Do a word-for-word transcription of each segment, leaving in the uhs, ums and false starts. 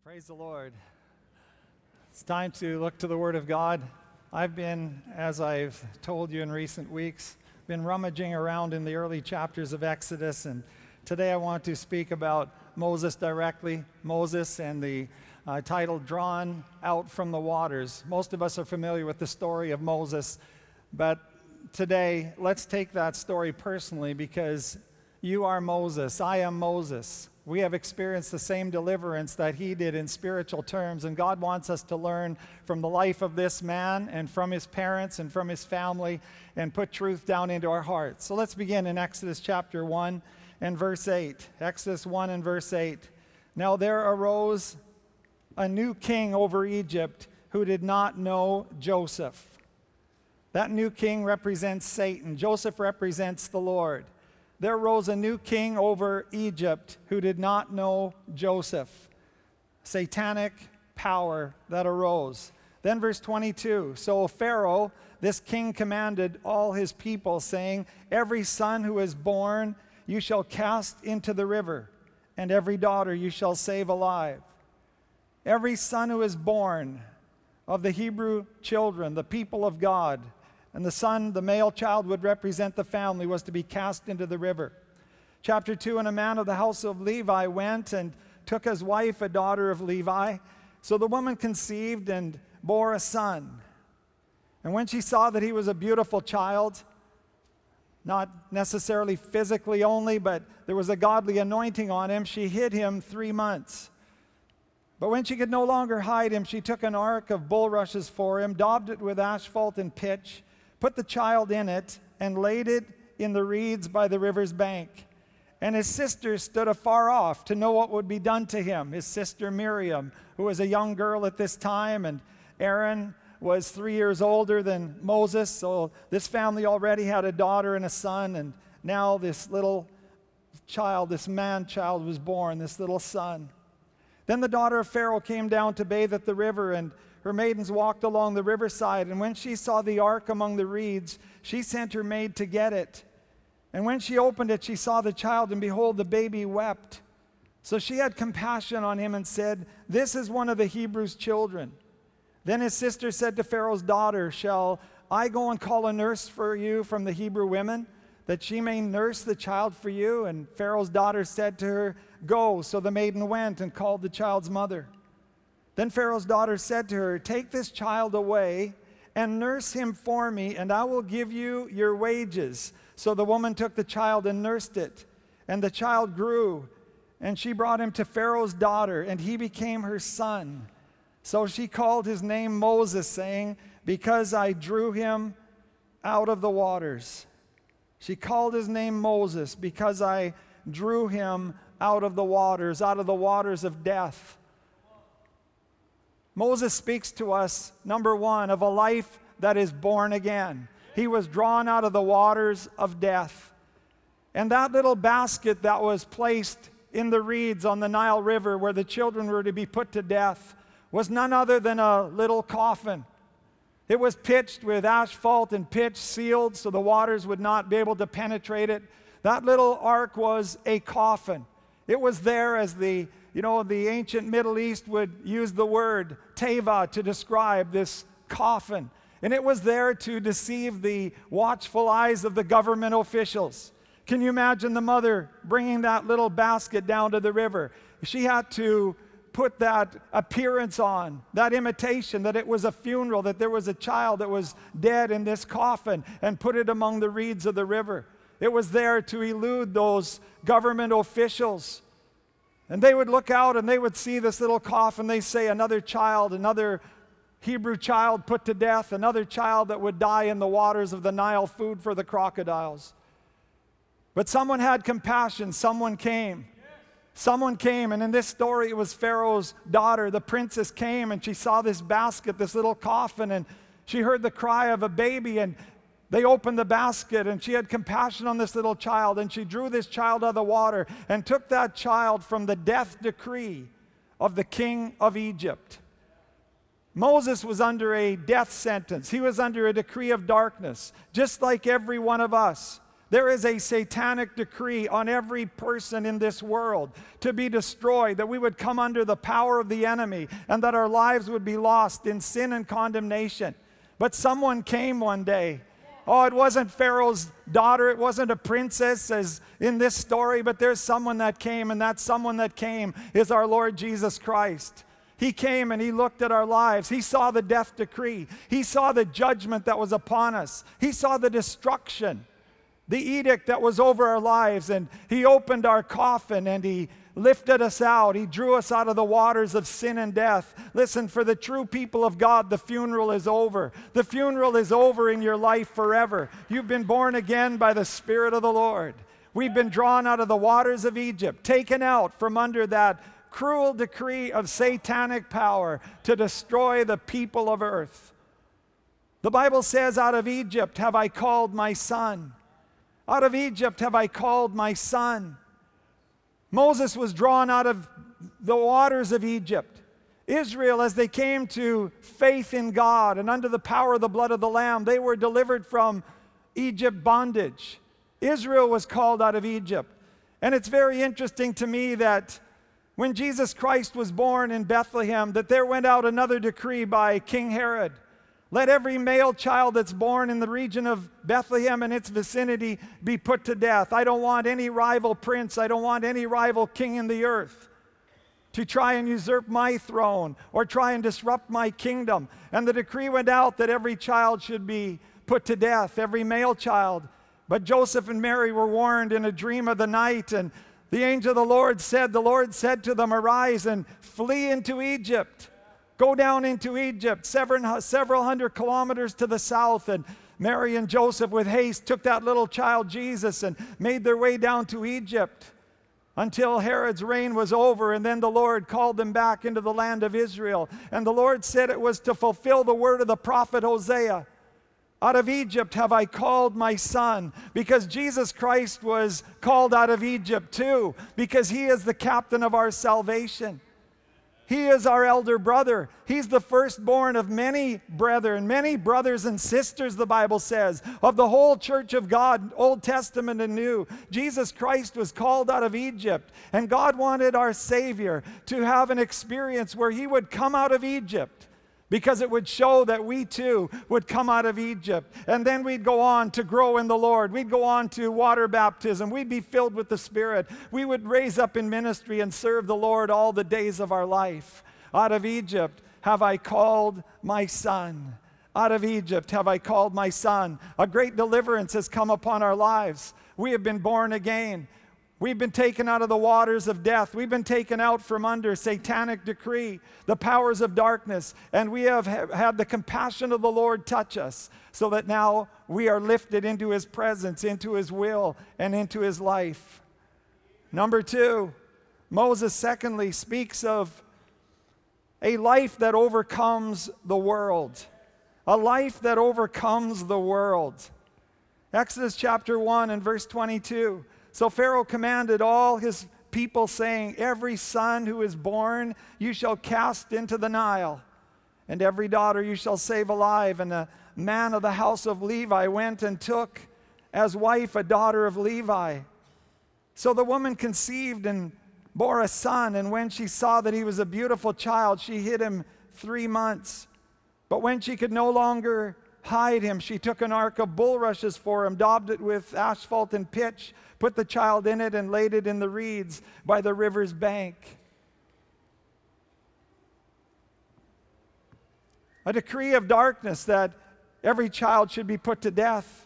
Praise the Lord. It's time to look to the Word of God. I've been, as I've told you in recent weeks, been rummaging around in the early chapters of Exodus, and today I want to speak about Moses directly, Moses and the uh, title, Drawn Out from the Waters. Most of us are familiar with the story of Moses, but today let's take that story personally because you are Moses, I am Moses. We have experienced the same deliverance that he did in spiritual terms, and God wants us to learn from the life of this man and from his parents and from his family and put truth down into our hearts. So let's begin in Exodus chapter one and verse eight. Exodus one and verse eight. Now there arose a new king over Egypt who did not know Joseph. That new king represents Satan. Joseph represents the Lord. There arose a new king over Egypt who did not know Joseph. Satanic power that arose. Then verse twenty-two, so Pharaoh, this king, commanded all his people, saying, every son who is born you shall cast into the river, and every daughter you shall save alive. Every son who is born of the Hebrew children, the people of God, and the son, the male child, would represent the family, was to be cast into the river. Chapter two, and a man of the house of Levi went and took as wife a daughter of Levi. So the woman conceived and bore a son. And when she saw that he was a beautiful child, not necessarily physically only, but there was a godly anointing on him, she hid him three months. But when she could no longer hide him, she took an ark of bulrushes for him, daubed it with asphalt and pitch, put the child in it, and laid it in the reeds by the river's bank. And his sister stood afar off to know what would be done to him. His sister Miriam, who was a young girl at this time, and Aaron was three years older than Moses, so this family already had a daughter and a son, and now this little child, this man-child was born, this little son. Then the daughter of Pharaoh came down to bathe at the river, and her maidens walked along the riverside, and when she saw the ark among the reeds, she sent her maid to get it. And when she opened it, she saw the child, and behold, the baby wept. So she had compassion on him and said, this is one of the Hebrews' children. Then his sister said to Pharaoh's daughter, shall I go and call a nurse for you from the Hebrew women, that she may nurse the child for you? And Pharaoh's daughter said to her, go. So the maiden went and called the child's mother. Then Pharaoh's daughter said to her, take this child away and nurse him for me, and I will give you your wages. So the woman took the child and nursed it, and the child grew, and she brought him to Pharaoh's daughter, and he became her son. So she called his name Moses, saying, because I drew him out of the waters. She called his name Moses because I drew him out of the waters, out of the waters of death. Moses speaks to us, number one, of a life that is born again. He was drawn out of the waters of death. And that little basket that was placed in the reeds on the Nile River where the children were to be put to death was none other than a little coffin. It was pitched with asphalt and pitch, sealed so the waters would not be able to penetrate it. That little ark was a coffin. It was there as the, you know, the ancient Middle East would use the word teva to describe this coffin. And it was there to deceive the watchful eyes of the government officials. Can you imagine the mother bringing that little basket down to the river? She had to put that appearance on, that imitation that it was a funeral, that there was a child that was dead in this coffin, and put it among the reeds of the river. It was there to elude those government officials. And they would look out and they would see this little coffin. They say another child, another Hebrew child put to death, another child that would die in the waters of the Nile, food for the crocodiles. But someone had compassion. Someone came. Someone came, and in this story it was Pharaoh's daughter. The princess came and she saw this basket, this little coffin, and she heard the cry of a baby, and they opened the basket, and she had compassion on this little child, and she drew this child out of the water and took that child from the death decree of the king of Egypt. Moses was under a death sentence. He was under a decree of darkness, just like every one of us. There is a satanic decree on every person in this world to be destroyed, that we would come under the power of the enemy, and that our lives would be lost in sin and condemnation. But someone came one day. Oh, it wasn't Pharaoh's daughter, it wasn't a princess as in this story, but there's someone that came, and that someone that came is our Lord Jesus Christ. He came and he looked at our lives. He saw the death decree. He saw the judgment that was upon us. He saw the destruction, the edict that was over our lives, and he opened our coffin and he lifted us out. He drew us out of the waters of sin and death. Listen, for the true people of God, the funeral is over. The funeral is over in your life forever. You've been born again by the Spirit of the Lord. We've been drawn out of the waters of Egypt, taken out from under that cruel decree of satanic power to destroy the people of earth. The Bible says, out of Egypt have I called my son. Out of Egypt have I called my son. Moses was drawn out of the waters of Egypt. Israel, as they came to faith in God and under the power of the blood of the Lamb, they were delivered from Egypt bondage. Israel was called out of Egypt. And it's very interesting to me that when Jesus Christ was born in Bethlehem, that there went out another decree by King Herod. Let every male child that's born in the region of Bethlehem and its vicinity be put to death. I don't want any rival prince. I don't want any rival king in the earth to try and usurp my throne or try and disrupt my kingdom. And the decree went out that every child should be put to death, every male child. But Joseph and Mary were warned in a dream of the night, and the angel of the Lord said, the Lord said to them, arise and flee into Egypt. Go down into Egypt, several, several hundred kilometers to the south. And Mary and Joseph with haste took that little child Jesus and made their way down to Egypt until Herod's reign was over. And then the Lord called them back into the land of Israel. And the Lord said it was to fulfill the word of the prophet Hosea. Out of Egypt have I called my son, because Jesus Christ was called out of Egypt too, because he is the captain of our salvation. He is our elder brother. He's the firstborn of many brethren, many brothers and sisters, the Bible says, of the whole church of God, Old Testament and New. Jesus Christ was called out of Egypt, and God wanted our Savior to have an experience where he would come out of Egypt, because it would show that we too would come out of Egypt. And then we'd go on to grow in the Lord. We'd go on to water baptism. We'd be filled with the Spirit. We would raise up in ministry and serve the Lord all the days of our life. Out of Egypt have I called my son. Out of Egypt have I called my son. A great deliverance has come upon our lives. We have been born again. We've been taken out of the waters of death. We've been taken out from under satanic decree, the powers of darkness, and we have had the compassion of the Lord touch us, so that now we are lifted into his presence, into his will, and into his life. Number two, Moses secondly speaks of a life that overcomes the world. A life that overcomes the world. Exodus chapter one and verse twenty-two. So Pharaoh commanded all his people, saying, every son who is born you shall cast into the Nile, and every daughter you shall save alive. And a man of the house of Levi went and took as wife a daughter of Levi. So the woman conceived and bore a son, and when she saw that he was a beautiful child, she hid him three months. But when she could no longer hide him, she took an ark of bulrushes for him, daubed it with asphalt and pitch, put the child in it, and laid it in the reeds by the river's bank. A decree of darkness that every child should be put to death.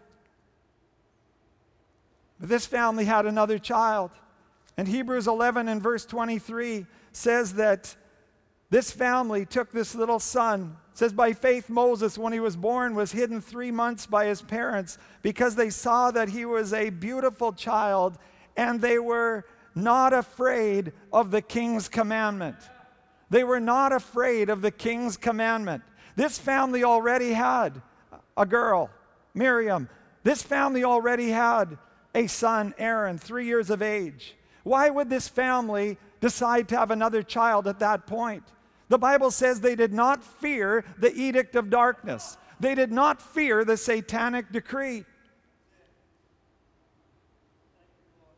But this family had another child. And Hebrews eleven and verse twenty-three says that this family took this little son. It says, by faith Moses, when he was born, was hidden three months by his parents, because they saw that he was a beautiful child, and they were not afraid of the king's commandment. They were not afraid of the king's commandment. This family already had a girl, Miriam. This family already had a son, Aaron, three years of age. Why would this family decide to have another child at that point? The Bible says they did not fear the edict of darkness. They did not fear the satanic decree.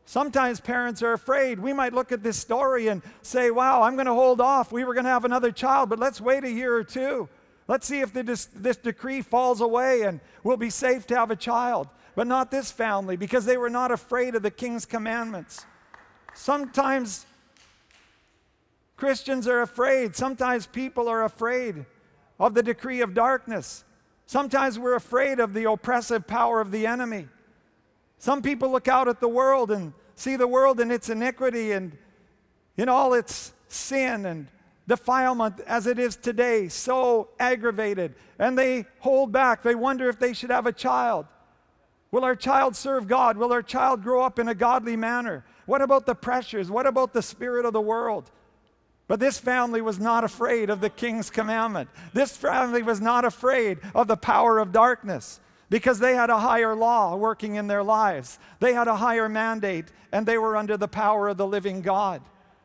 Sometimes parents are afraid. We might look at this story and say, wow, I'm going to hold off. We were going to have another child, but let's wait a year or two. Let's see if the, this, this decree falls away and we'll be safe to have a child. But not this family, because they were not afraid of the king's commandments. Sometimes Christians are afraid. Sometimes people are afraid of the decree of darkness. Sometimes we're afraid of the oppressive power of the enemy. Some people look out at the world and see the world in its iniquity and in all its sin and defilement as it is today, so aggravated, and they hold back. They wonder if they should have a child. Will our child serve God? Will our child grow up in a godly manner? What about the pressures? What about the spirit of the world? But this family was not afraid of the king's commandment. This family was not afraid of the power of darkness because they had a higher law working in their lives. They had a higher mandate, and they were under the power of the living God.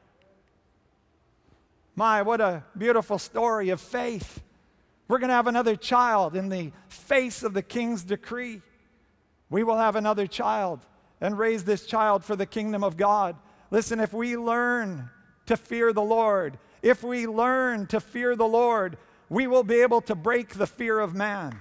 My, what a beautiful story of faith. We're going to have another child in the face of the king's decree. We will have another child and raise this child for the kingdom of God. Listen, if we learn to fear the Lord, if we learn to fear the Lord, we will be able to break the fear of man.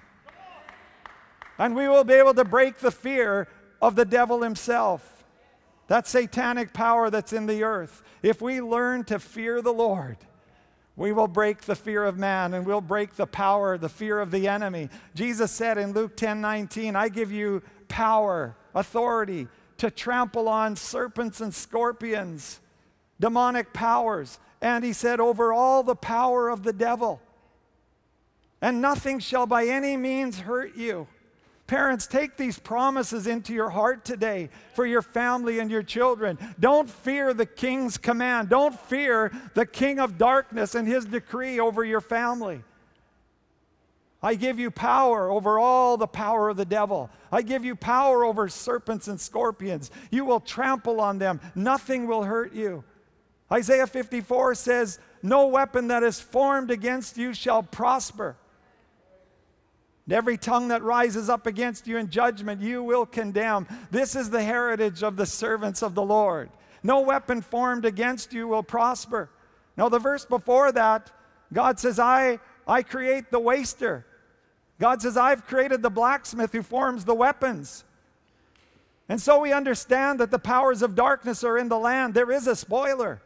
And we will be able to break the fear of the devil himself, that satanic power that's in the earth. If we learn to fear the Lord, we will break the fear of man, and we'll break the power, the fear of the enemy. Jesus said in Luke ten nineteen, I give you power, authority to trample on serpents and scorpions, demonic powers. And he said, over all the power of the devil. And nothing shall by any means hurt you. Parents, take these promises into your heart today for your family and your children. Don't fear the king's command. Don't fear the king of darkness and his decree over your family. I give you power over all the power of the devil. I give you power over serpents and scorpions. You will trample on them. Nothing will hurt you. Isaiah fifty-four says, no weapon that is formed against you shall prosper. And every tongue that rises up against you in judgment, you will condemn. This is the heritage of the servants of the Lord. No weapon formed against you will prosper. Now, the verse before that, God says, I, I create the waster. God says, I've created the blacksmith who forms the weapons. And so we understand that the powers of darkness are in the land. There is a spoiler.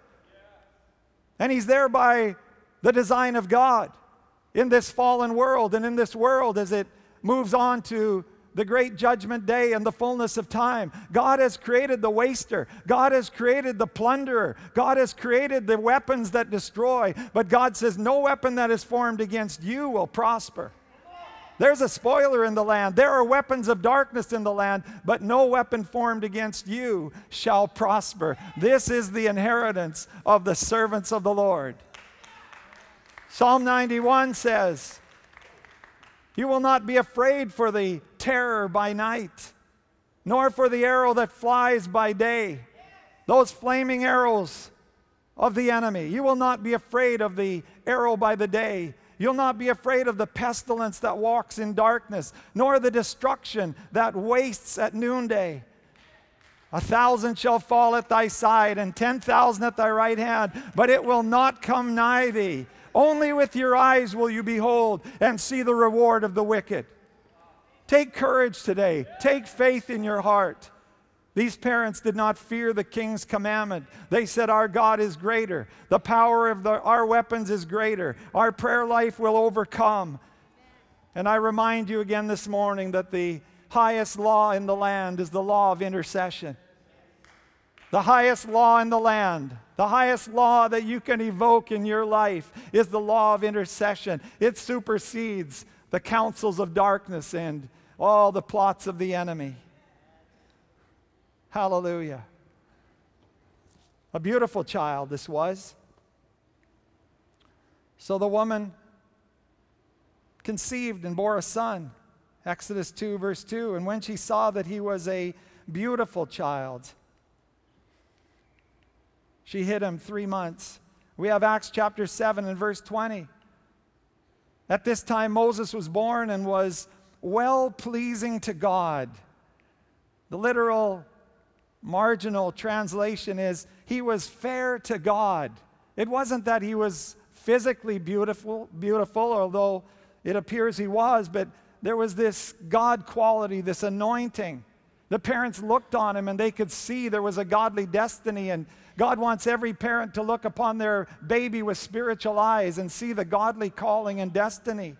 And he's there by the design of God in this fallen world, and in this world as it moves on to the great judgment day and the fullness of time. God has created the waster. God has created the plunderer. God has created the weapons that destroy. But God says, no weapon that is formed against you will prosper. There's a spoiler in the land. There are weapons of darkness in the land, but no weapon formed against you shall prosper. This is the inheritance of the servants of the Lord. Psalm ninety-one says, you will not be afraid for the terror by night, nor for the arrow that flies by day, those flaming arrows of the enemy. You will not be afraid of the arrow by the day. You'll not be afraid of the pestilence that walks in darkness, nor the destruction that wastes at noonday. A thousand shall fall at thy side, and ten thousand at thy right hand, but it will not come nigh thee. Only with your eyes will you behold and see the reward of the wicked. Take courage today. Take faith in your heart. These parents did not fear the king's commandment. They said, our God is greater. The power of the, our weapons is greater. Our prayer life will overcome. And I remind you again this morning that the highest law in the land is the law of intercession. The highest law in the land, the highest law that you can evoke in your life is the law of intercession. It supersedes the counsels of darkness and all the plots of the enemy. Hallelujah. A beautiful child this was. So the woman conceived and bore a son. Exodus two, verse two. And when she saw that he was a beautiful child, she hid him three months. We have Acts chapter seven and verse twenty. At this time Moses was born and was well-pleasing to God. The literal marginal translation is, he was fair to God. It wasn't that he was physically beautiful, beautiful, although it appears he was, but there was this God quality, this anointing. The parents looked on him and they could see there was a godly destiny, and God wants every parent to look upon their baby with spiritual eyes and see the godly calling and destiny.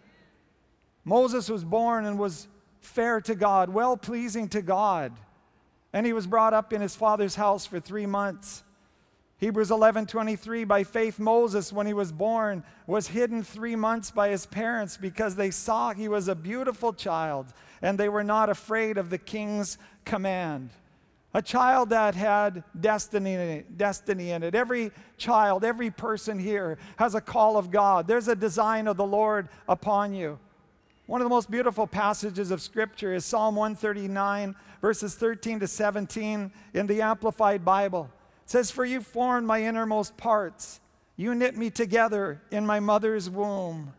Moses was born and was fair to God, well-pleasing to God, and he was brought up in his father's house for three months. Hebrews eleven twenty-three, by faith Moses, when he was born, was hidden three months by his parents because they saw he was a beautiful child, and they were not afraid of the king's command. A child that had destiny in it, destiny in it. Every child, every person here has a call of God. There's a design of the Lord upon you. One of the most beautiful passages of Scripture is Psalm one thirty-nine, verses thirteen to seventeen in the Amplified Bible. It says, "For you formed my innermost parts. You knit me together in my mother's womb.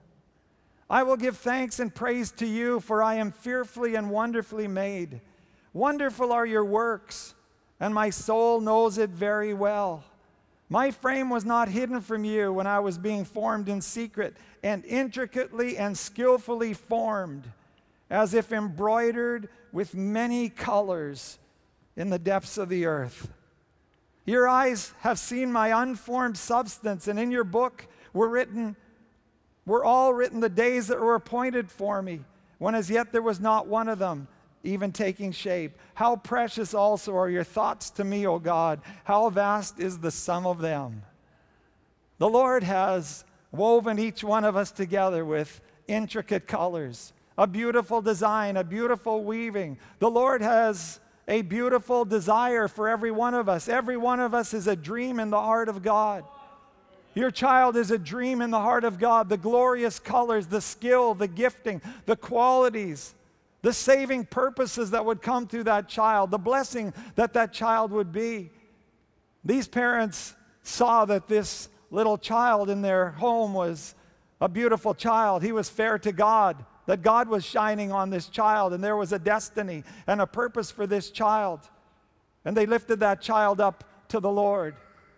I will give thanks and praise to you, for I am fearfully and wonderfully made. Wonderful are your works, and my soul knows it very well. My frame was not hidden from you when I was being formed in secret, and intricately and skillfully formed, as if embroidered with many colors in the depths of the earth. Your eyes have seen my unformed substance, and in your book were written, were all written the days that were appointed for me, when as yet there was not one of them even taking shape. How precious also are your thoughts to me, O God. How vast is the sum of them." The Lord has woven each one of us together with intricate colors, a beautiful design, a beautiful weaving. The Lord has a beautiful desire for every one of us. Every one of us is a dream in the heart of God. Your child is a dream in the heart of God. The glorious colors, the skill, the gifting, the qualities, the saving purposes that would come through that child, the blessing that that child would be. These parents saw that this little child in their home was a beautiful child. He was fair to God, that God was shining on this child, and there was a destiny and a purpose for this child. And they lifted that child up to the Lord.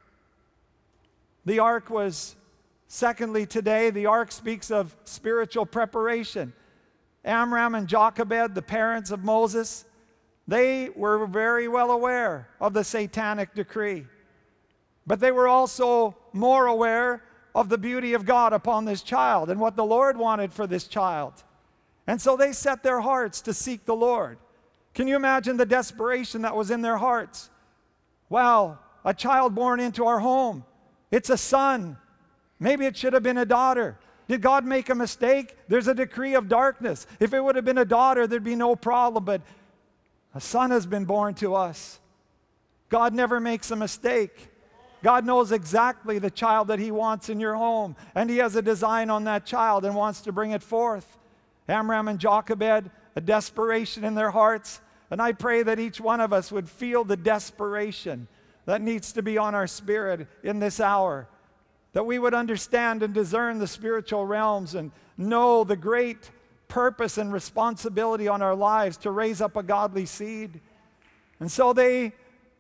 The ark was, secondly today, the ark speaks of spiritual preparation. Amram and Jochebed, the parents of Moses, they were very well aware of the satanic decree. But they were also more aware of the beauty of God upon this child and what the Lord wanted for this child. And so they set their hearts to seek the Lord. Can you imagine the desperation that was in their hearts? Wow, a child born into our home. It's a son. Maybe it should have been a daughter. Did God make a mistake? There's a decree of darkness. If it would have been a daughter, there'd be no problem, but a son has been born to us. God never makes a mistake. God knows exactly the child that He wants in your home, and He has a design on that child and wants to bring it forth. Amram and Jochebed, a desperation in their hearts, and I pray that each one of us would feel the desperation that needs to be on our spirit in this hour, that we would understand and discern the spiritual realms and know the great purpose and responsibility on our lives to raise up a godly seed. And so they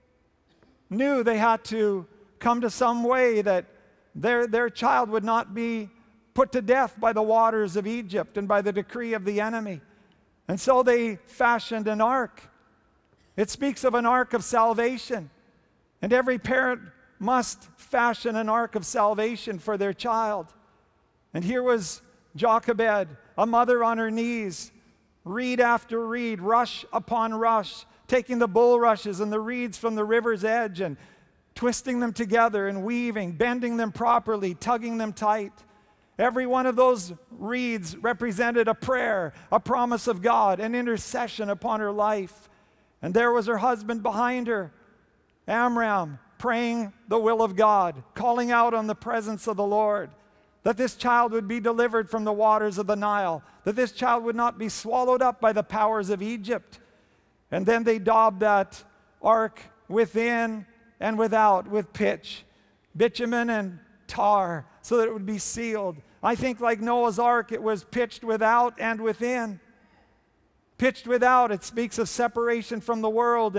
knew they had to come to some way that their, their child would not be put to death by the waters of Egypt and by the decree of the enemy. And so they fashioned an ark. It speaks of an ark of salvation. And every parent must fashion an ark of salvation for their child. And here was Jochebed, a mother on her knees, reed after reed, rush upon rush, taking the bulrushes and the reeds from the river's edge and twisting them together and weaving, bending them properly, tugging them tight. Every one of those reeds represented a prayer, a promise of God, an intercession upon her life. And there was her husband behind her, Amram, praying the will of God, calling out on the presence of the Lord, that this child would be delivered from the waters of the Nile, that this child would not be swallowed up by the powers of Egypt. And then they daubed that ark within and without with pitch, bitumen and tar, so that it would be sealed. I think like Noah's ark, it was pitched without and within. Pitched without, it speaks of separation from the world, and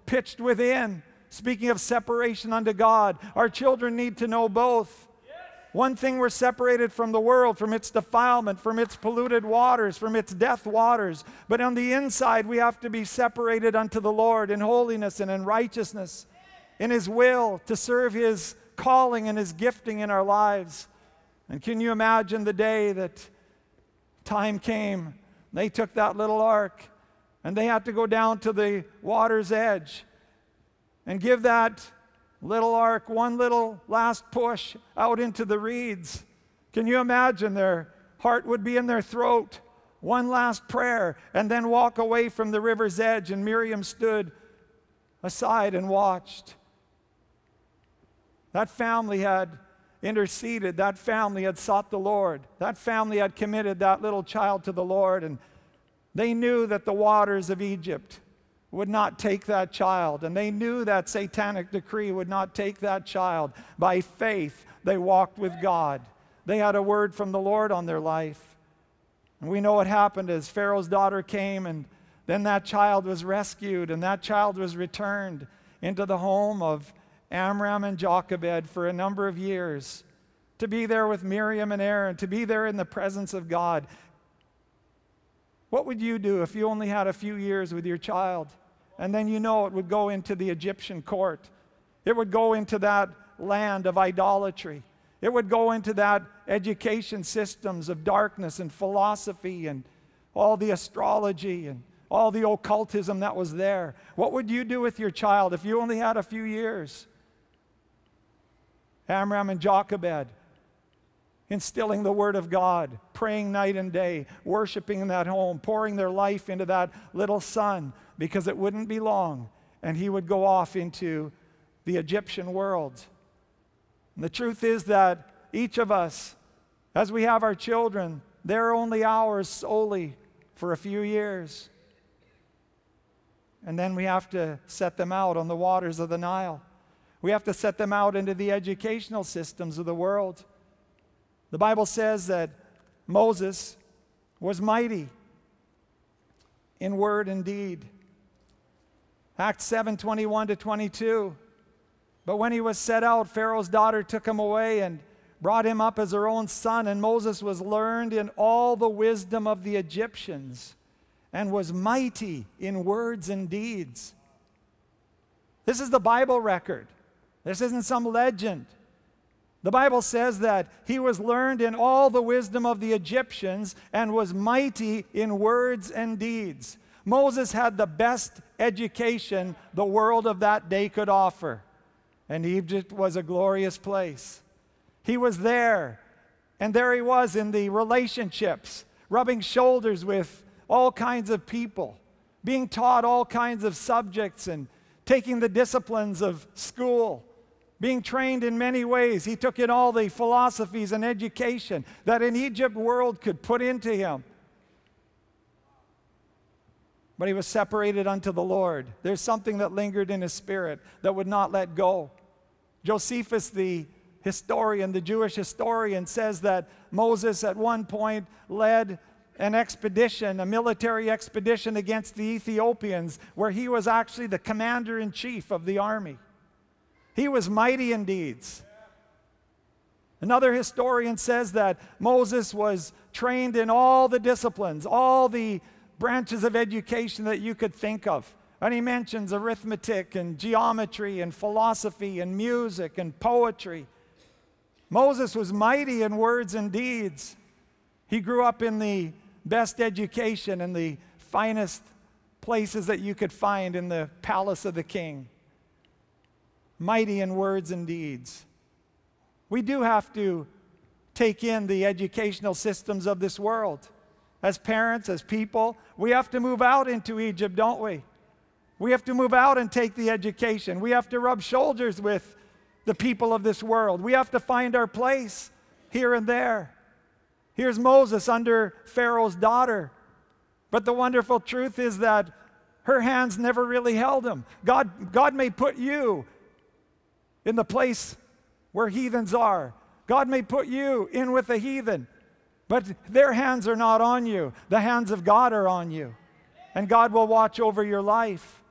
pitched within. Speaking of separation unto God, our children need to know both. One thing, we're separated from the world, from its defilement, from its polluted waters, from its death waters. But on the inside, we have to be separated unto the Lord in holiness and in righteousness, in His will, to serve His calling and His gifting in our lives. And can you imagine the day that time came, they took that little ark and they had to go down to the water's edge and give that little ark one little last push out into the reeds? Can you imagine? Their heart would be in their throat, one last prayer, and then walk away from the river's edge. And Miriam stood aside and watched. That family had interceded. That family had sought the Lord. That family had committed that little child to the Lord, and they knew that the waters of Egypt would not take that child, and they knew that satanic decree would not take that child. By faith, they walked with God. They had a word from the Lord on their life. And we know what happened as Pharaoh's daughter came, and then that child was rescued, and that child was returned into the home of Amram and Jochebed for a number of years, to be there with Miriam and Aaron, to be there in the presence of God. What would you do if you only had a few years with your child? And then you know it would go into the Egyptian court. It would go into that land of idolatry. It would go into that education systems of darkness and philosophy and all the astrology and all the occultism that was there. What would you do with your child if you only had a few years? Amram and Jochebed, instilling the Word of God, praying night and day, worshiping in that home, pouring their life into that little son, because it wouldn't be long and he would go off into the Egyptian world. And the truth is that each of us, as we have our children, they're only ours solely for a few years. And then we have to set them out on the waters of the Nile. We have to set them out into the educational systems of the world. The Bible says that Moses was mighty in word and deed. Acts seven, twenty-one to twenty-two. But when he was set out, Pharaoh's daughter took him away and brought him up as her own son. And Moses was learned in all the wisdom of the Egyptians and was mighty in words and deeds. This is the Bible record. This isn't some legend. The Bible says that he was learned in all the wisdom of the Egyptians and was mighty in words and deeds. Moses had the best education the world of that day could offer. And Egypt was a glorious place. He was there, and there he was in the relationships, rubbing shoulders with all kinds of people, being taught all kinds of subjects and taking the disciplines of school, being trained in many ways. He took in all the philosophies and education that an Egypt world could put into him. But he was separated unto the Lord. There's something that lingered in his spirit that would not let go. Josephus, the historian, the Jewish historian, says that Moses at one point led an expedition, a military expedition against the Ethiopians, where he was actually the commander-in-chief of the army. He was mighty in deeds. Another historian says that Moses was trained in all the disciplines, all the branches of education that you could think of. And he mentions arithmetic and geometry and philosophy and music and poetry. Moses was mighty in words and deeds. He grew up in the best education and the finest places that you could find in the palace of the king. Mighty in words and deeds. We do have to take in the educational systems of this world. As parents, as people, we have to move out into Egypt, don't we? We have to move out and take the education. We have to rub shoulders with the people of this world. We have to find our place here and there. Here's Moses under Pharaoh's daughter. But the wonderful truth is that her hands never really held him. God, God may put you in the place where heathens are. God may put you in with a heathen. But their hands are not on you. The hands of God are on you. And God will watch over your life.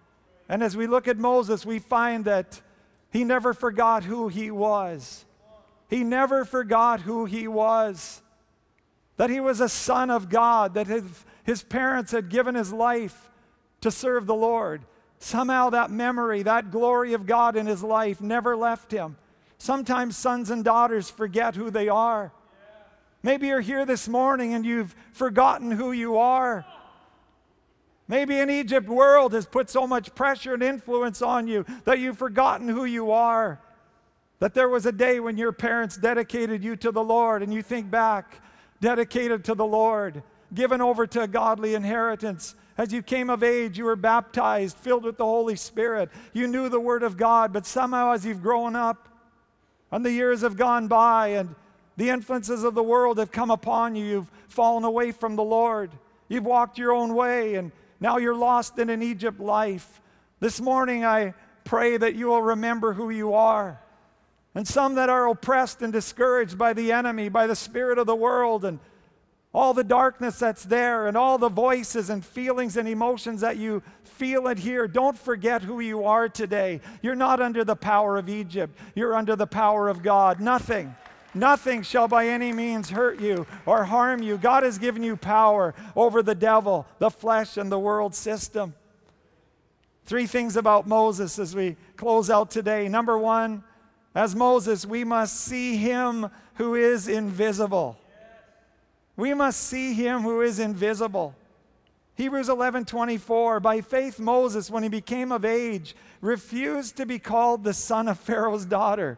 And as we look at Moses, we find that he never forgot who he was. He never forgot who he was. That he was a son of God, that his, his parents had given his life to serve the Lord. Somehow that memory, that glory of God in his life never left him. Sometimes sons and daughters forget who they are. Maybe you're here this morning and you've forgotten who you are. Maybe an Egypt world has put so much pressure and influence on you that you've forgotten who you are. That there was a day when your parents dedicated you to the Lord, and you think back, dedicated to the Lord, given over to a godly inheritance. As you came of age, you were baptized, filled with the Holy Spirit. You knew the Word of God, but somehow as you've grown up and the years have gone by and the influences of the world have come upon you, you've fallen away from the Lord. You've walked your own way, and now you're lost in an Egypt life. This morning I pray that you will remember who you are. And some that are oppressed and discouraged by the enemy, by the spirit of the world, and all the darkness that's there, and all the voices and feelings and emotions that you feel and hear, don't forget who you are today. You're not under the power of Egypt. You're under the power of God. Nothing, nothing shall by any means hurt you or harm you. God has given you power over the devil, the flesh, and the world system. Three things about Moses as we close out today. Number one, as Moses, we must see him who is invisible. We must see him who is invisible. Hebrews eleven twenty-four, by faith Moses, when he became of age, refused to be called the son of Pharaoh's daughter.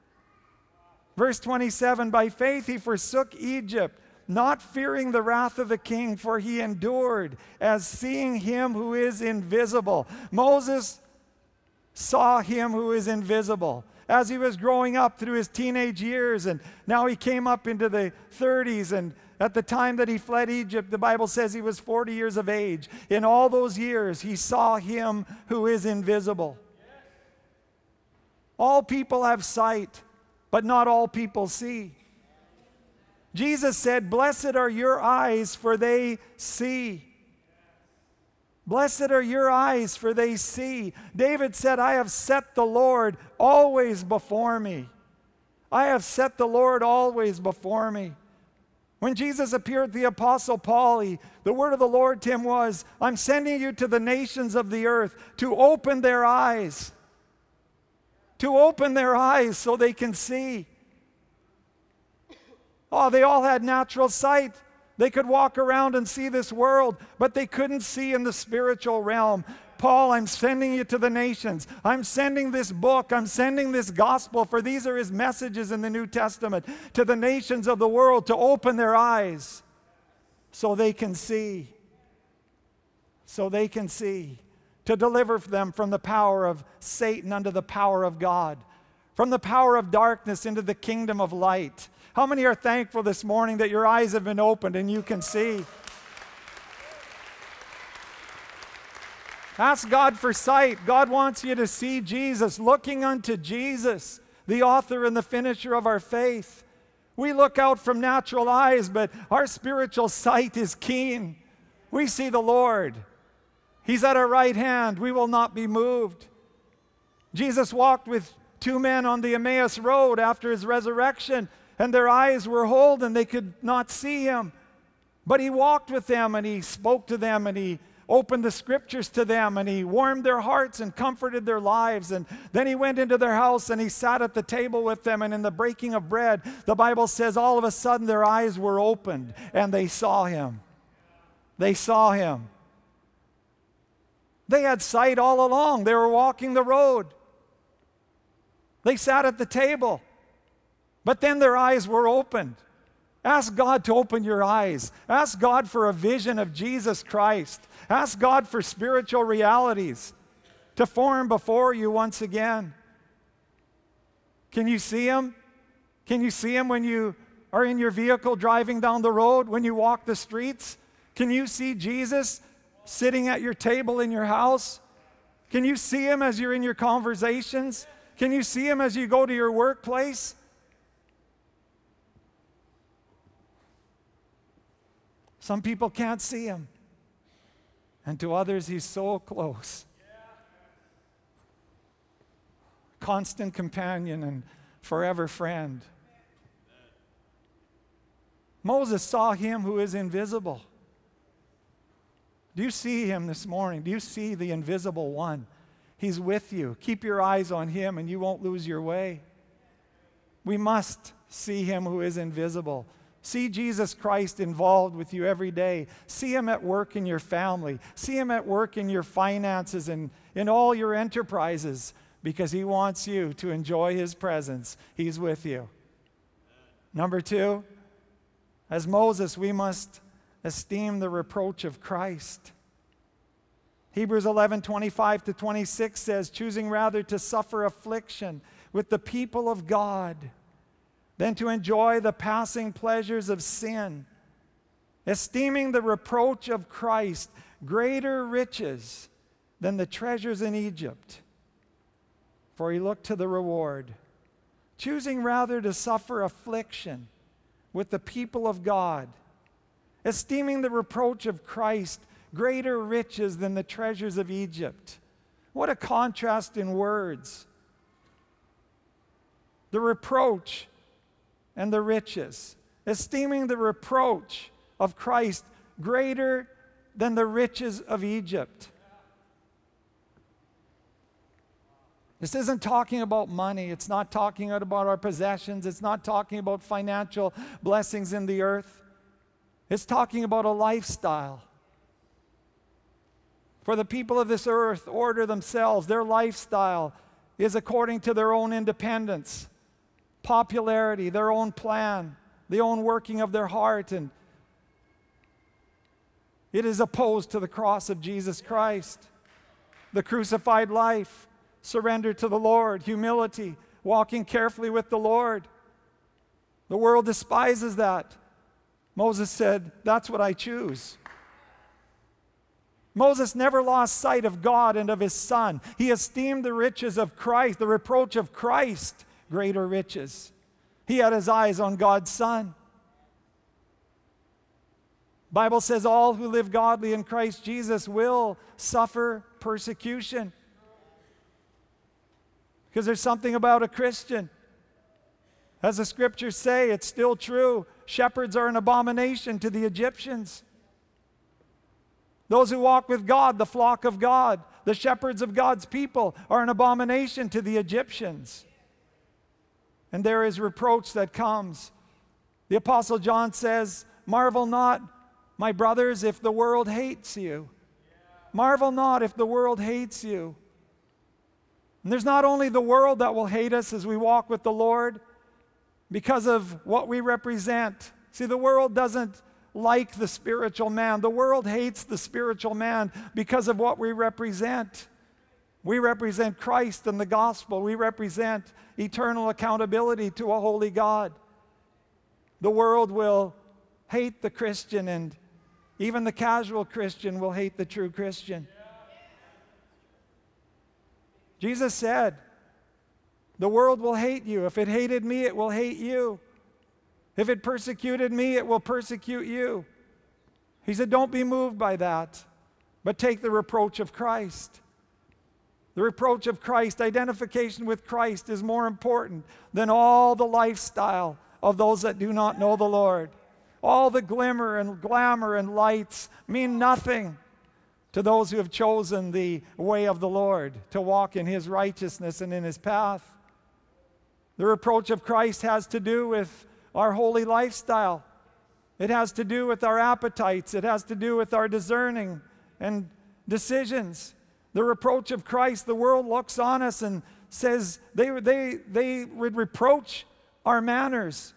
Verse twenty-seven, by faith he forsook Egypt, not fearing the wrath of the king, for he endured as seeing him who is invisible. Moses saw him who is invisible. As he was growing up through his teenage years, and now he came up into the thirties, and at the time that he fled Egypt, the Bible says he was forty years of age. In all those years, he saw him who is invisible. All people have sight, but not all people see. Jesus said, "Blessed are your eyes, for they see." Blessed are your eyes, for they see. David said, I have set the Lord always before me. I have set the Lord always before me. When Jesus appeared to the Apostle Paul, he, the word of the Lord to him was, I'm sending you to the nations of the earth to open their eyes. To open their eyes so they can see. Oh, they all had natural sight. They could walk around and see this world, but they couldn't see in the spiritual realm. Paul, I'm sending you to the nations. I'm sending this book. I'm sending this gospel, for these are his messages in the New Testament, to the nations of the world to open their eyes so they can see. So they can see. To deliver them from the power of Satan unto the power of God, from the power of darkness into the kingdom of light. How many are thankful this morning that your eyes have been opened and you can see? Ask God for sight. God wants you to see Jesus, looking unto Jesus, the author and the finisher of our faith. We look out from natural eyes, but our spiritual sight is keen. We see the Lord. He's at our right hand. We will not be moved. Jesus walked with two men on the Emmaus Road after his resurrection, and their eyes were holden, they could not see him. But he walked with them, and he spoke to them, and he opened the scriptures to them, and he warmed their hearts and comforted their lives. And then he went into their house, and he sat at the table with them, and in the breaking of bread, the Bible says all of a sudden their eyes were opened, and they saw him. They saw him. They had sight all along. They were walking the road. They sat at the table. But then their eyes were opened. Ask God to open your eyes. Ask God for a vision of Jesus Christ. Ask God for spiritual realities to form before you once again. Can you see him? Can you see him when you are in your vehicle driving down the road, when you walk the streets? Can you see Jesus sitting at your table in your house? Can you see him as you're in your conversations? Can you see him as you go to your workplace? Some people can't see him. And to others, he's so close. constant companion and forever friend. Moses saw him who is invisible. Do you see him this morning? Do you see the invisible one? He's with you. Keep your eyes on him and you won't lose your way. We must see him who is invisible. See Jesus Christ involved with you every day. See him at work in your family. See him at work in your finances and in all your enterprises, because he wants you to enjoy his presence. He's with you. Number two, as Moses, we must esteem the reproach of Christ. Hebrews eleven, twenty-five to twenty-six says, choosing rather to suffer affliction with the people of God than to enjoy the passing pleasures of sin, esteeming the reproach of Christ greater riches than the treasures in Egypt, for he looked to the reward. Choosing rather to suffer affliction with the people of God, esteeming the reproach of Christ greater riches than the treasures of Egypt. What a contrast in words. The reproach and the riches. Esteeming the reproach of Christ greater than the riches of Egypt. This isn't talking about money. It's not talking about our possessions. It's not talking about financial blessings in the earth. It's talking about a lifestyle. For the people of this earth order themselves. Their lifestyle is according to their own independence, popularity, their own plan, the own working of their heart, and it is opposed to the cross of Jesus Christ, the crucified life, surrender to the Lord, humility, walking carefully with the Lord. The world despises that. Moses said, that's what I choose. Moses never lost sight of God and of his Son. He esteemed the riches of Christ, the reproach of Christ, greater riches. He had his eyes on God's Son. Bible says all who live godly in Christ Jesus will suffer persecution. Because there's something about a Christian. As the scriptures say, it's still true. Shepherds are an abomination to the Egyptians. Those who walk with God, the flock of God, the shepherds of God's people, are an abomination to the Egyptians. And there is reproach that comes. The Apostle John says, marvel not, my brothers, if the world hates you. Marvel not if the world hates you. And there's not only the world that will hate us as we walk with the Lord because of what we represent. See, the world doesn't like the spiritual man. The world hates the spiritual man because of what we represent. We represent Christ and the gospel. We represent eternal accountability to a holy God. The world will hate the Christian, and even the casual Christian will hate the true Christian. Jesus said, the world will hate you. If it hated me, it will hate you. If it persecuted me, it will persecute you. He said, don't be moved by that, but take the reproach of Christ. The reproach of Christ, identification with Christ, is more important than all the lifestyle of those that do not know the Lord. All the glimmer and glamour and lights mean nothing to those who have chosen the way of the Lord, to walk in his righteousness and in his path. The reproach of Christ has to do with our holy lifestyle. It has to do with our appetites. It has to do with our discerning and decisions. The reproach of Christ, the world looks on us and says they, they, they would reproach our manners.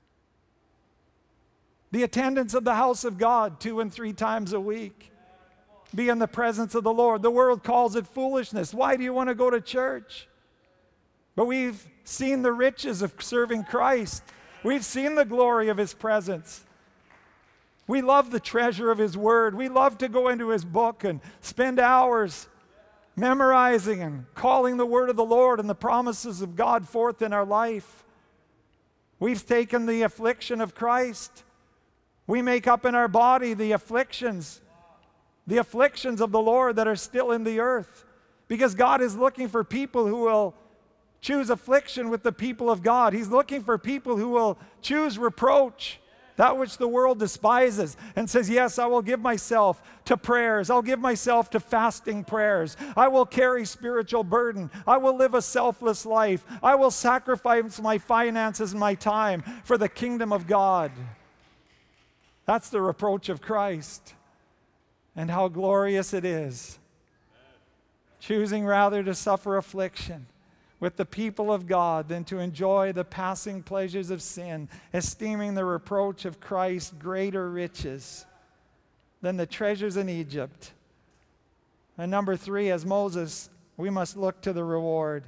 The attendance of the house of God two and three times a week. Be in the presence of the Lord. The world calls it foolishness. Why do you want to go to church? But we've seen the riches of serving Christ. We've seen the glory of his presence. We love the treasure of his word. We love to go into his book and spend hours memorizing and calling the word of the Lord and the promises of God forth in our life. We've taken the affliction of Christ. We make up in our body the afflictions, the afflictions of the Lord that are still in the earth. Because God is looking for people who will choose affliction with the people of God. He's looking for people who will choose reproach, that which the world despises, and says, yes, I will give myself to prayers. I'll give myself to fasting prayers. I will carry spiritual burden. I will live a selfless life. I will sacrifice my finances and my time for the kingdom of God. That's the reproach of Christ. And how glorious it is. Choosing rather to suffer affliction with the people of God than to enjoy the passing pleasures of sin, esteeming the reproach of Christ greater riches than the treasures in Egypt. And number three, as Moses, we must look to the reward.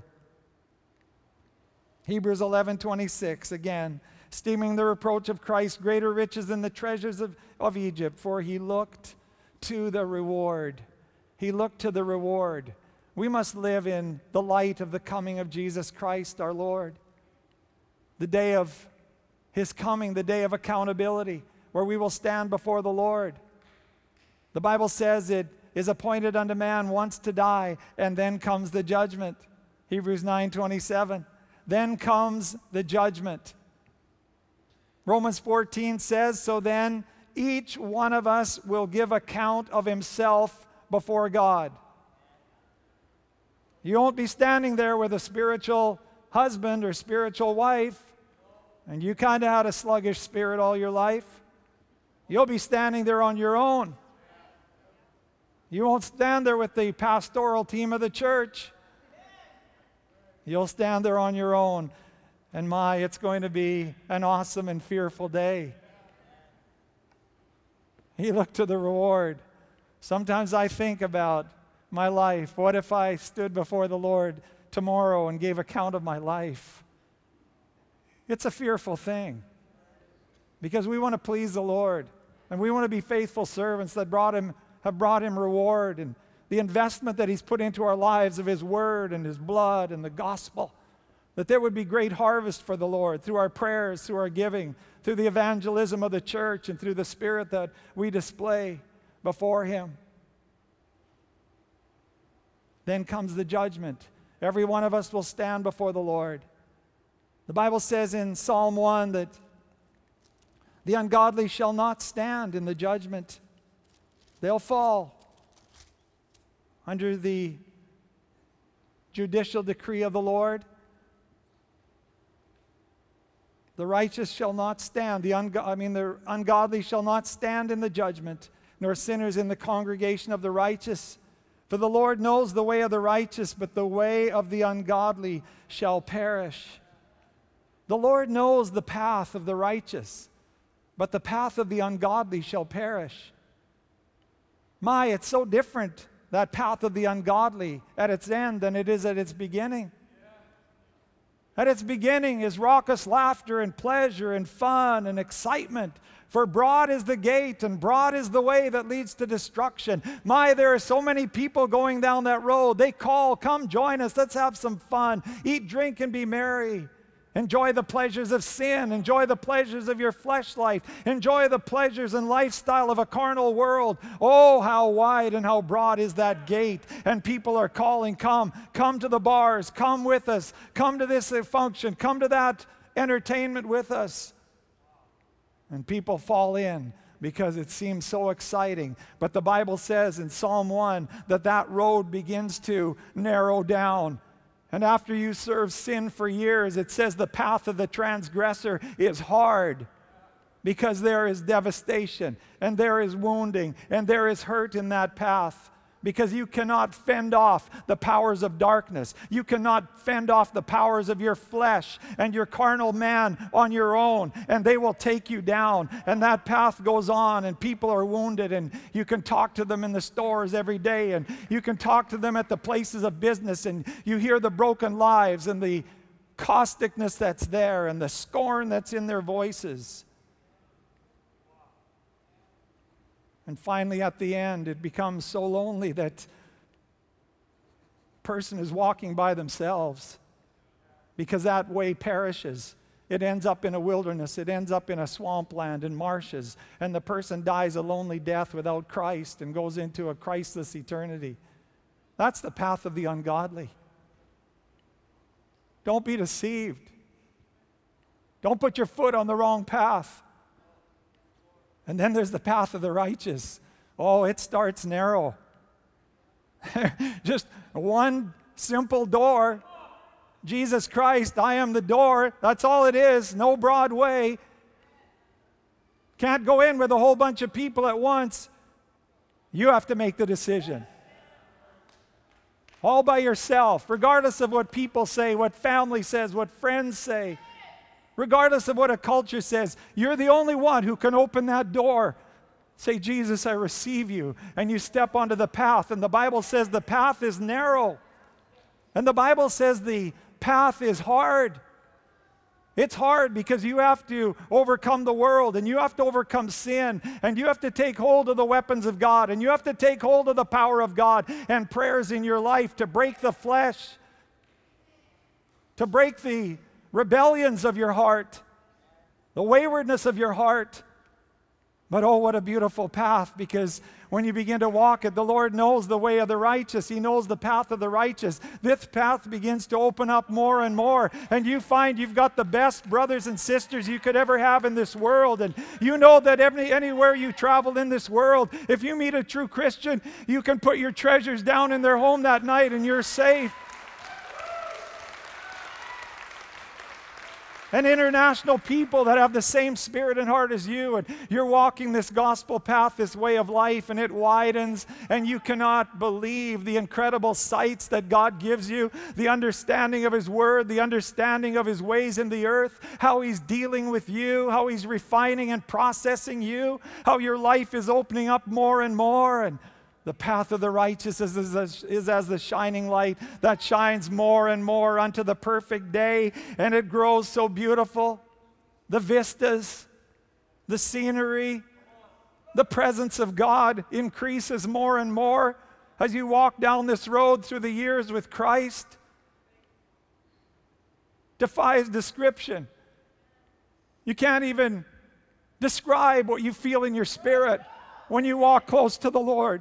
Hebrews eleven twenty-six, again, esteeming the reproach of Christ greater riches than the treasures of, of Egypt, for he looked to the reward. He looked to the reward. We must live in the light of the coming of Jesus Christ, our Lord. The day of his coming, the day of accountability, where we will stand before the Lord. The Bible says it is appointed unto man once to die, and then comes the judgment. Hebrews nine twenty-seven. Then comes the judgment. Romans fourteen says, so then each one of us will give account of himself before God. You won't be standing there with a spiritual husband or spiritual wife, and you kind of had a sluggish spirit all your life. You'll be standing there on your own. You won't stand there with the pastoral team of the church. You'll stand there on your own. And my, it's going to be an awesome and fearful day. He looked to the reward. Sometimes I think about my life. What if I stood before the Lord tomorrow and gave account of my life? It's a fearful thing because we want to please the Lord and we want to be faithful servants that brought him, have brought him reward, and the investment that he's put into our lives of his word and his blood and the gospel, that there would be great harvest for the Lord through our prayers, through our giving, through the evangelism of the church, and through the spirit that we display before him. Then comes the judgment. Every one of us will stand before the Lord. The Bible says in Psalm one that the ungodly shall not stand in the judgment. They'll fall under the judicial decree of the Lord. The righteous shall not stand. The ungo- I mean, the ungodly shall not stand in the judgment, nor sinners in the congregation of the righteous. For the Lord knows the way of the righteous, but the way of the ungodly shall perish. The Lord knows the path of the righteous, but the path of the ungodly shall perish. My, it's so different, that path of the ungodly at its end than it is at its beginning. At its beginning is raucous laughter and pleasure and fun and excitement. For broad is the gate and broad is the way that leads to destruction. My, there are so many people going down that road. They call, come join us, let's have some fun. Eat, drink, and be merry. Enjoy the pleasures of sin. Enjoy the pleasures of your flesh life. Enjoy the pleasures and lifestyle of a carnal world. Oh, how wide and how broad is that gate. And people are calling, come, come to the bars, come with us, come to this function, come to that entertainment with us. And people fall in because it seems so exciting. But the Bible says in Psalm one that that road begins to narrow down. And after you serve sin for years, it says the path of the transgressor is hard because there is devastation and there is wounding and there is hurt in that path. Because you cannot fend off the powers of darkness. You cannot fend off the powers of your flesh and your carnal man on your own, and they will take you down. And that path goes on, and people are wounded, and you can talk to them in the stores every day, and you can talk to them at the places of business, and you hear the broken lives and the causticness that's there and the scorn that's in their voices. And finally, at the end, it becomes so lonely that a person is walking by themselves because that way perishes. It ends up in a wilderness. It ends up in a swampland and marshes. And the person dies a lonely death without Christ and goes into a Christless eternity. That's the path of the ungodly. Don't be deceived. Don't put your foot on the wrong path. And then there's the path of the righteous. Oh, it starts narrow. Just one simple door. Jesus Christ, I am the door. That's all it is. No broad way. Can't go in with a whole bunch of people at once. You have to make the decision. All by yourself, regardless of what people say, what family says, what friends say, regardless of what a culture says. You're the only one who can open that door. Say, Jesus, I receive you. And you step onto the path. And the Bible says the path is narrow. And the Bible says the path is hard. It's hard because you have to overcome the world, and you have to overcome sin, and you have to take hold of the weapons of God, and you have to take hold of the power of God and prayers in your life to break the flesh, to break the rebellions of your heart, the waywardness of your heart. But oh, what a beautiful path, because when you begin to walk it, the Lord knows the way of the righteous. He knows the path of the righteous. This path begins to open up more and more, and you find you've got the best brothers and sisters you could ever have in this world. And you know that every, anywhere you travel in this world, if you meet a true Christian, you can put your treasures down in their home that night and you're safe. And international people that have the same spirit and heart as you, and you're walking this gospel path, this way of life, and it widens, and you cannot believe the incredible sights that God gives you, the understanding of His Word, the understanding of His ways in the earth, how He's dealing with you, how He's refining and processing you, how your life is opening up more and more. And the path of the righteous is, is, is as the shining light that shines more and more unto the perfect day, and it grows so beautiful. The vistas, the scenery, the presence of God increases more and more as you walk down this road through the years with Christ. Defies description. You can't even describe what you feel in your spirit when you walk close to the Lord.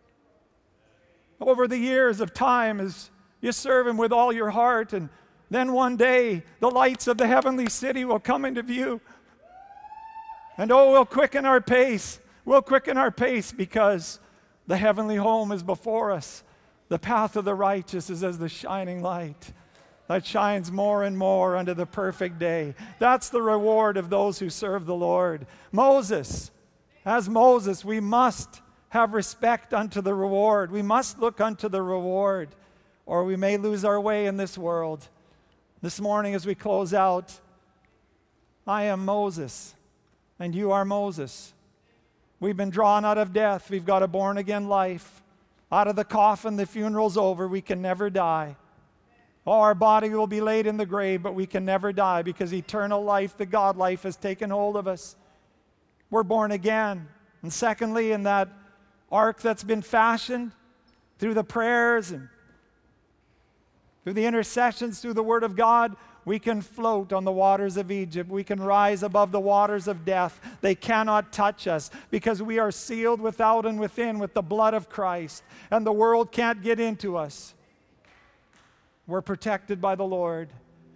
Over the years of time, as you serve Him with all your heart, and then one day the lights of the heavenly city will come into view. And oh, we'll quicken our pace. We'll quicken our pace because the heavenly home is before us. The path of the righteous is as the shining light that shines more and more unto the perfect day. That's the reward of those who serve the Lord. Moses, as Moses, we must have respect unto the reward. We must look unto the reward, or we may lose our way in this world. This morning as we close out, I am Moses, and you are Moses. We've been drawn out of death. We've got a born-again life. Out of the coffin, the funeral's over. We can never die. Oh, our body will be laid in the grave, but we can never die because eternal life, the God life, has taken hold of us. We're born again. And secondly, in that ark that's been fashioned through the prayers and through the intercessions, through the Word of God, we can float on the waters of Egypt. We can rise above the waters of death. They cannot touch us because we are sealed without and within with the blood of Christ, and the world can't get into us. We're protected by the Lord.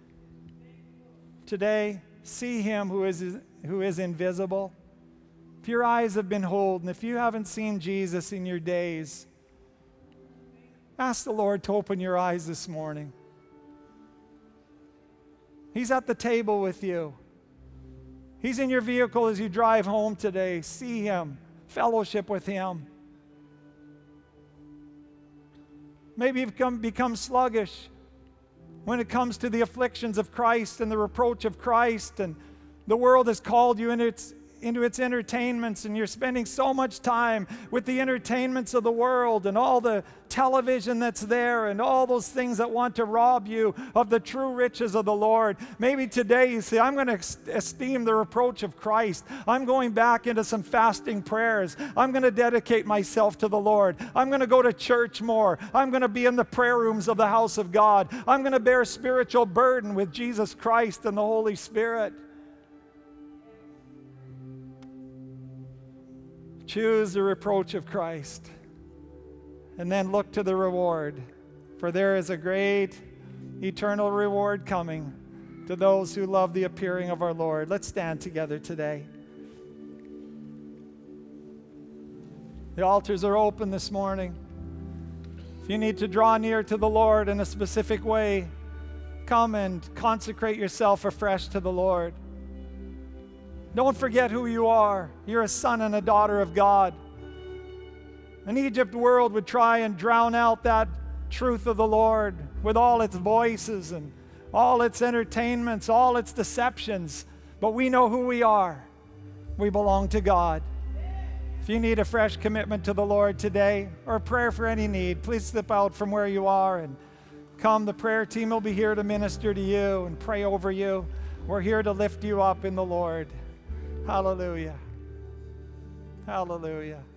Today, see Him who is, who is invisible. If your eyes have been holden, if you haven't seen Jesus in your days, ask the Lord to open your eyes this morning. He's at the table with you. He's in your vehicle as you drive home today. See Him. Fellowship with Him. Maybe you've become, become sluggish when it comes to the afflictions of Christ and the reproach of Christ, and the world has called you into its into its entertainments, and you're spending so much time with the entertainments of the world and all the television that's there and all those things that want to rob you of the true riches of the Lord. Maybe today you say, I'm going to esteem the reproach of Christ. I'm going back into some fasting prayers. I'm going to dedicate myself to the Lord. I'm going to go to church more. I'm going to be in the prayer rooms of the house of God. I'm going to bear spiritual burden with Jesus Christ and the Holy Spirit. Choose the reproach of Christ, and then look to the reward. For there is a great eternal reward coming to those who love the appearing of our Lord. Let's stand together today. The altars are open this morning. If you need to draw near to the Lord in a specific way, come and consecrate yourself afresh to the Lord. Don't forget who you are. You're a son and a daughter of God. An Egypt world would try and drown out that truth of the Lord with all its voices and all its entertainments, all its deceptions. But we know who we are. We belong to God. If you need a fresh commitment to the Lord today or prayer for any need, please slip out from where you are and come. The prayer team will be here to minister to you and pray over you. We're here to lift you up in the Lord. Hallelujah. Hallelujah.